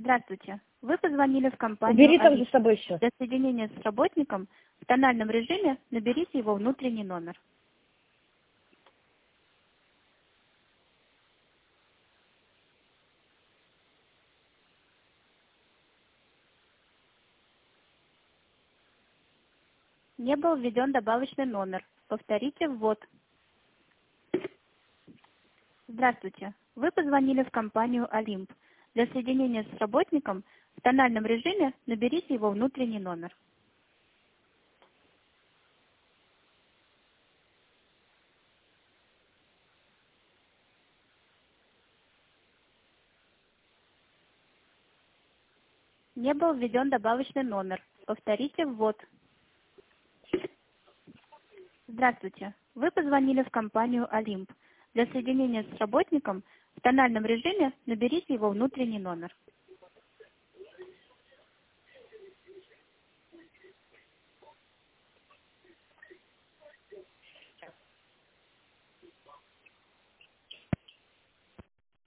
Здравствуйте. Вы позвонили в компанию Убери там за «Алис». собой еще. Для соединения с работником в тональном режиме наберите его внутренний номер. Не был введен добавочный номер. Повторите ввод. Здравствуйте. Вы позвонили в компанию «Олимп». Для соединения с работником в тональном режиме наберите его внутренний номер. Не был введен добавочный номер. Повторите ввод. Здравствуйте. Вы позвонили в компанию «Олимп». Для соединения с работником в тональном режиме наберите его внутренний номер.